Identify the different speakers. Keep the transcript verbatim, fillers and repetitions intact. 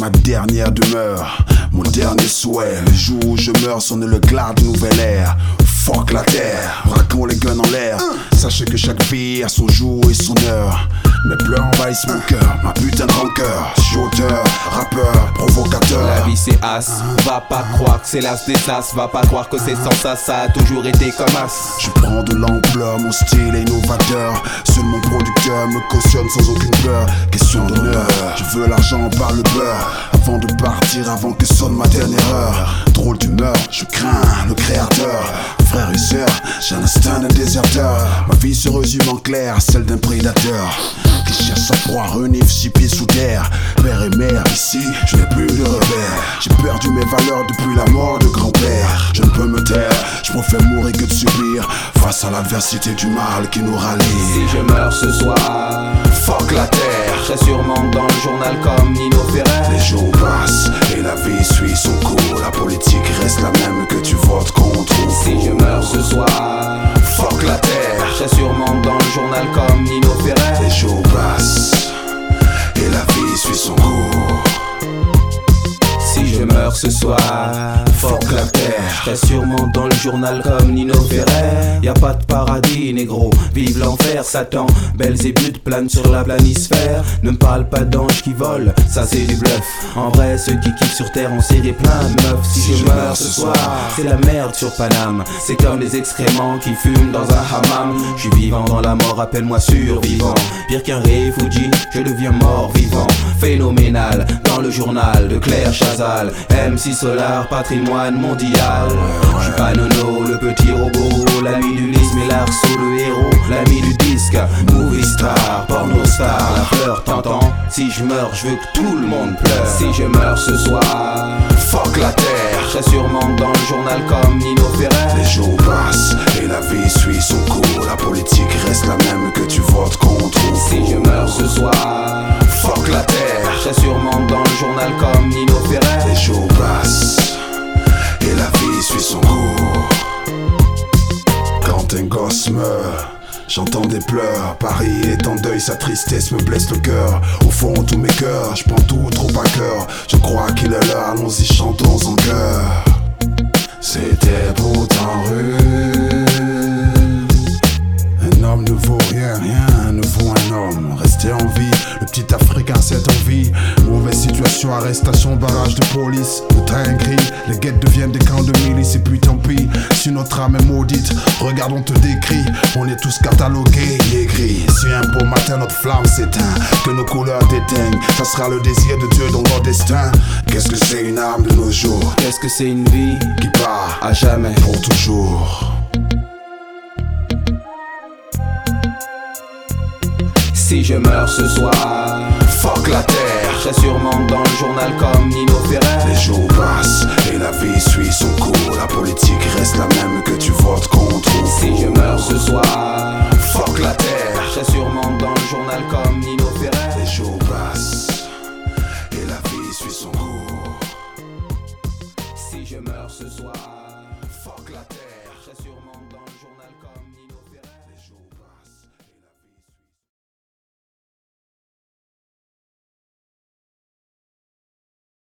Speaker 1: ma dernière demeure, mon dernier souhait. Le jour où je meurs sonne le glas de nouvelle ère. Fuck la terre, braquons les guns en l'air. Sachez que chaque vie a son jour et son heure. Mes pleurs envahissent mon cœur, ma putain de rancœur. Je suis auteur, rappeur, provocateur.
Speaker 2: La vie c'est as, va pas croire que c'est l'as des as. Va pas croire que c'est sans ça, ça a toujours été comme as.
Speaker 1: Je prends de l'ampleur, mon style est innovateur. Seul mon producteur me cautionne sans aucune peur. Question d'honneur, je veux l'argent par le beurre. Avant de partir, avant que sonne ma dernière heure. Drôle d'humeur, je crains le créateur. Frères et sœurs, j'ai l'instinct d'un déserteur. Ma vie se résume en clair, celle d'un prédateur qui cherche sa proie, renifle six pieds sous terre. Père et mère, ici, je n'ai plus de repère. J'ai perdu mes valeurs depuis la mort de grand-père. Je ne peux me taire, je préfère mourir que de subir face à l'adversité du mal qui nous rallie.
Speaker 2: Si je meurs ce soir,
Speaker 1: fuck la terre.
Speaker 2: je serai sûrement dans le journal comme Nino Ferrer.
Speaker 1: Les jours passent et la vie suit son cours. La politique reste la même que tu votes contre.
Speaker 2: Si je meurs ce soir,
Speaker 1: fuck la terre.
Speaker 2: je serai sûrement dans le journal comme Nino Ferrer.
Speaker 1: Les jours passent et la vie suit son cours.
Speaker 2: Si je meurs ce soir, fuck la terre, je serai sûrement dans le journal comme Nino Ferrer. Y'a pas de paradis négro, vive l'enfer Satan. Belzébuth plane sur la planisphère. Ne me parle pas d'anges qui volent, ça c'est du bluff. En vrai ceux qui kiffent sur terre ont serré plein de meufs. Si, si je meurs ce soir, c'est la merde sur Paname. C'est comme les excréments qui fument dans un hammam. Je suis vivant dans la mort, appelle-moi survivant. Pire qu'un réfugié, je deviens mort vivant. Phénoménal, dans le journal de Claire Chazal. M C Solar, patrimoine mondial. Je suis pas Nono, le petit robot, l'ami du lys, mais l'arceau, le héros, l'ami du disque, movie star, porno star, la fleur t'entends. Si je meurs, je veux que tout le monde pleure. Si je meurs ce soir,
Speaker 1: fuck la terre,
Speaker 2: je serai sûrement dans le journal comme Nino Ferrer.
Speaker 1: Les jours passent et la vie suit son cours. La politique reste la même que tu votes contre.
Speaker 2: Si je meurs ce soir,
Speaker 1: fuck la terre,
Speaker 2: je serai sûrement dans le journal comme Nino Ferrer.
Speaker 1: Les jours passent et la vie suit son cours. Quand un gosse meurt, j'entends des pleurs. Paris est en deuil, sa tristesse me blesse le cœur. Au fond tous mes cœurs, je prends tout trop à cœur. Je crois qu'il est l'heure, allons-y chantons en chœur. C'était pourtant rude. Un homme ne vaut rien, rien ne vaut un homme. Rester en vie, le petit Africain c'est en vie. Mauvaise situation, arrestation, barrage de police. Le train gris, les guettes deviennent des camps de milice. Et puis tant pis, si notre âme est maudite, regarde on te décrit. On est tous catalogués et écrits. Si un beau matin notre flamme s'éteint, que nos couleurs déteignent, ça sera le désir de Dieu dans leur destin. Qu'est-ce que c'est une âme de nos jours?
Speaker 2: Qu'est-ce que c'est une vie
Speaker 1: qui part
Speaker 2: à jamais
Speaker 1: pour toujours?
Speaker 2: Si je meurs ce soir,
Speaker 1: fuck la terre,
Speaker 2: je serai sûrement dans le journal comme Nino Ferrer.
Speaker 1: Les jours passent et la vie suit son cours. La politique reste la même que tu votes contre.
Speaker 2: Si je meurs ce soir,
Speaker 1: fuck la terre,
Speaker 2: je serai sûrement dans le journal comme Nino Ferrer.
Speaker 1: Les jours passent et la vie suit son cours.
Speaker 2: Si je meurs ce soir.